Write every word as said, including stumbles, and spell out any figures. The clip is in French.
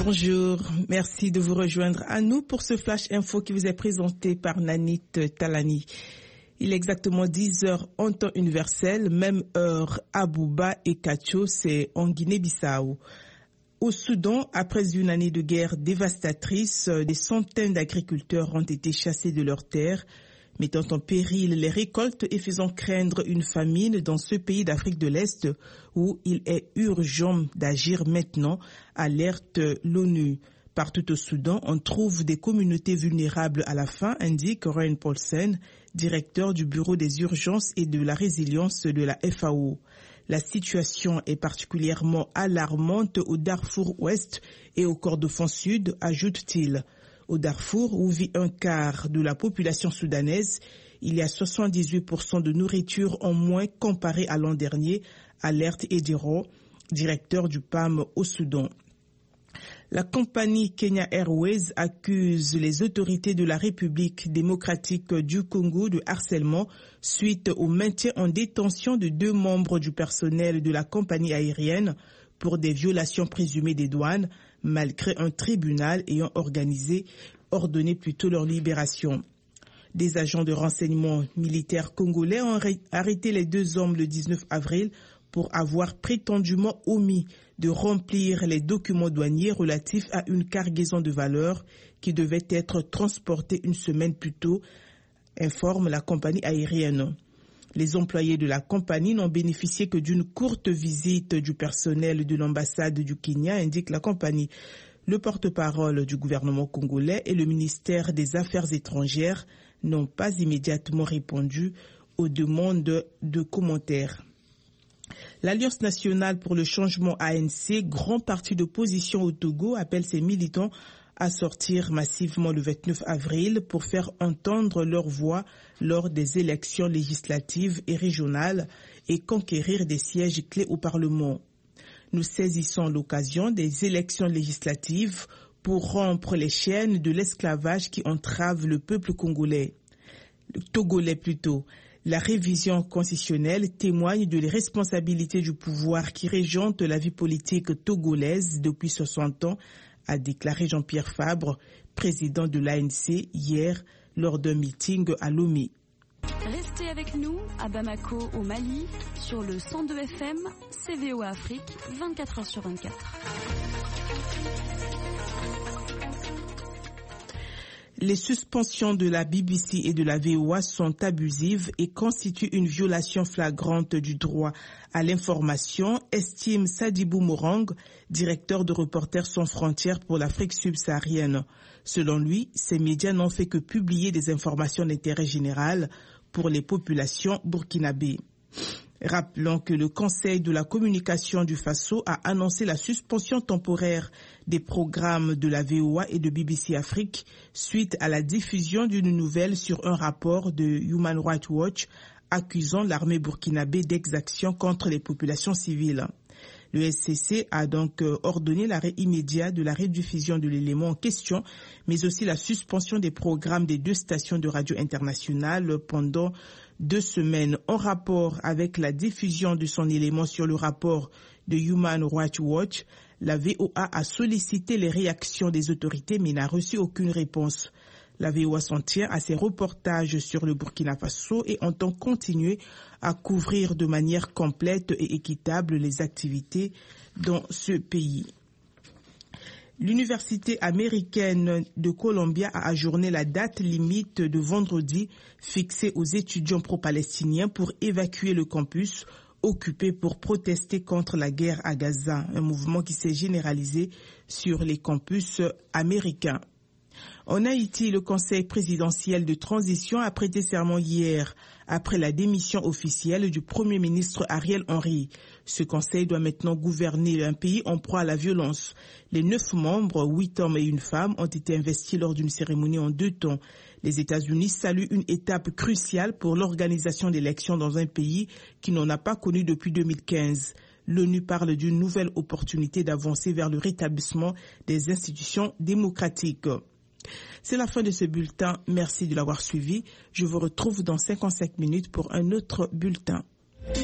Bonjour, merci de vous rejoindre à nous pour ce Flash Info qui vous est présenté par Nanit Talani. Il est exactement dix heures en temps universel, même heure à Bouba et Kacho, c'est en Guinée-Bissau. Au Soudan, après une année de guerre dévastatrice, des centaines d'agriculteurs ont été chassés de leurs terres, mettant en péril les récoltes et faisant craindre une famine dans ce pays d'Afrique de l'Est où il est urgent d'agir maintenant, alerte l'ONU. Partout au Soudan, on trouve des communautés vulnérables à la faim, indique Ryan Paulsen, directeur du Bureau des urgences et de la résilience de la F A O. La situation est particulièrement alarmante au Darfour Ouest et au Kordofan Sud, ajoute-t-il. Au Darfour, où vit un quart de la population soudanaise, il y a soixante-dix-huit pour cent de nourriture en moins comparé à l'an dernier, alerte Ediro, directeur du P A M au Soudan. La compagnie Kenya Airways accuse les autorités de la République démocratique du Congo de harcèlement suite au maintien en détention de deux membres du personnel de la compagnie aérienne pour des violations présumées des douanes, malgré un tribunal ayant organisé, ordonné plutôt leur libération. Des agents de renseignement militaires congolais ont arrêté les deux hommes le dix-neuf avril pour avoir prétendument omis de remplir les documents douaniers relatifs à une cargaison de valeurs qui devait être transportée une semaine plus tôt, informe la compagnie aérienne. Les employés de la compagnie n'ont bénéficié que d'une courte visite du personnel de l'ambassade du Kenya, indique la compagnie. Le porte-parole du gouvernement congolais et le ministère des Affaires étrangères n'ont pas immédiatement répondu aux demandes de commentaires. L'Alliance nationale pour le changement A N C, grand parti d'opposition au Togo, appelle ses militants à sortir massivement le vingt-neuf avril pour faire entendre leur voix lors des élections législatives et régionales et conquérir des sièges clés au Parlement. Nous saisissons l'occasion des élections législatives pour rompre les chaînes de l'esclavage qui entravent le peuple congolais, le togolais plutôt. La révision constitutionnelle témoigne de l'irresponsabilité du pouvoir qui régente la vie politique togolaise depuis soixante ans, a déclaré Jean-Pierre Fabre, président de l'A N C, hier lors d'un meeting à Lomé. Restez avec nous à Bamako au Mali sur le cent deux F M, C V O Afrique, vingt-quatre heures sur vingt-quatre. Les suspensions de la B B C et de la V O A sont abusives et constituent une violation flagrante du droit à l'information, estime Sadibou Morang, directeur de Reporters sans frontières pour l'Afrique subsaharienne. Selon lui, ces médias n'ont fait que publier des informations d'intérêt général pour les populations burkinabées. Rappelons que le Conseil de la communication du Faso a annoncé la suspension temporaire des programmes de la V O A et de B B C Afrique suite à la diffusion d'une nouvelle sur un rapport de Human Rights Watch accusant l'armée burkinabé d'exactions contre les populations civiles. Le S C C a donc ordonné l'arrêt immédiat de la rediffusion de l'élément en question, mais aussi la suspension des programmes des deux stations de radio internationales pendant deux semaines. En rapport avec la diffusion de son élément sur le rapport de Human Rights Watch, la V O A a sollicité les réactions des autorités mais n'a reçu aucune réponse. La V O A s'en tient à ses reportages sur le Burkina Faso et entend continuer à couvrir de manière complète et équitable les activités dans ce pays. L'Université américaine de Columbia a ajourné la date limite de vendredi fixée aux étudiants pro-palestiniens pour évacuer le campus occupé pour protester contre la guerre à Gaza, un mouvement qui s'est généralisé sur les campus américains. En Haïti, le Conseil présidentiel de transition a prêté serment hier après la démission officielle du Premier ministre Ariel Henry. Ce Conseil doit maintenant gouverner un pays en proie à la violence. Les neuf membres, huit hommes et une femme, ont été investis lors d'une cérémonie en deux temps. Les États-Unis saluent une étape cruciale pour l'organisation d'élections dans un pays qui n'en a pas connu depuis deux mille quinze. L'ONU parle d'une nouvelle opportunité d'avancer vers le rétablissement des institutions démocratiques. C'est la fin de ce bulletin. Merci de l'avoir suivi. Je vous retrouve dans cinquante-cinq minutes pour un autre bulletin.